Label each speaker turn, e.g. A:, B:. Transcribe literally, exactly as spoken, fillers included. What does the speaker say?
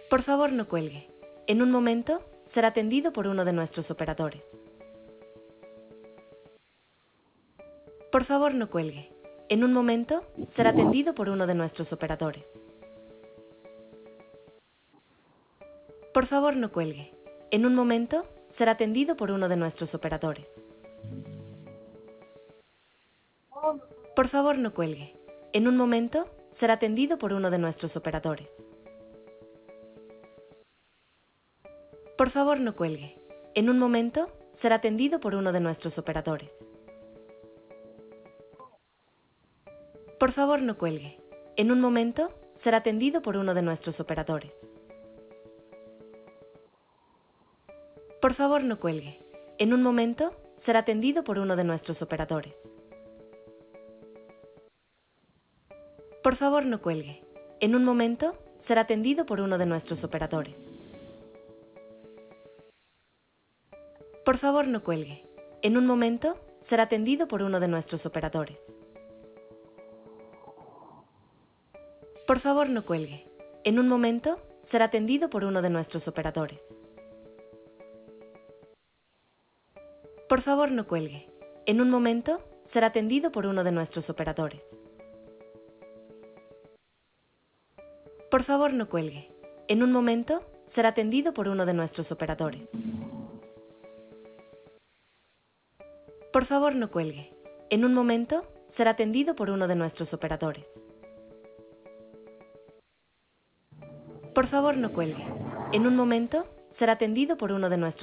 A: Por favor, no cuelgue. En un momento, será atendido por uno de nuestros operadores. Por favor, no cuelgue. En un momento, será atendido por uno de nuestros operadores. Por favor, no cuelgue. En un momento, será atendido por uno de nuestros operadores. Por favor, no cuelgue. En un momento, será atendido por uno de nuestros operadores. Por favor, no cuelgue. En un momento, será atendido por uno de nuestros operadores. Por favor, no cuelgue. En un momento, será atendido por uno de nuestros operadores. Por favor, no cuelgue. En un momento, será atendido por uno de nuestros operadores. Por favor, no cuelgue. En un momento, será atendido por uno de nuestros operadores. Por favor, no cuelgue. En un momento, será atendido por uno de nuestros operadores. Por favor, no cuelgue. En un momento, será atendido por uno de nuestros operadores. Por favor, no cuelgue. En un momento, será atendido por uno de nuestros operadores. Por favor, no cuelgue. En un momento, será atendido por uno de nuestros operadores. Por favor, no cuelgue. En un momento, será atendido por uno de nuestros operadores. Por favor, no cuelgue. En un momento, será atendido por uno de nuestros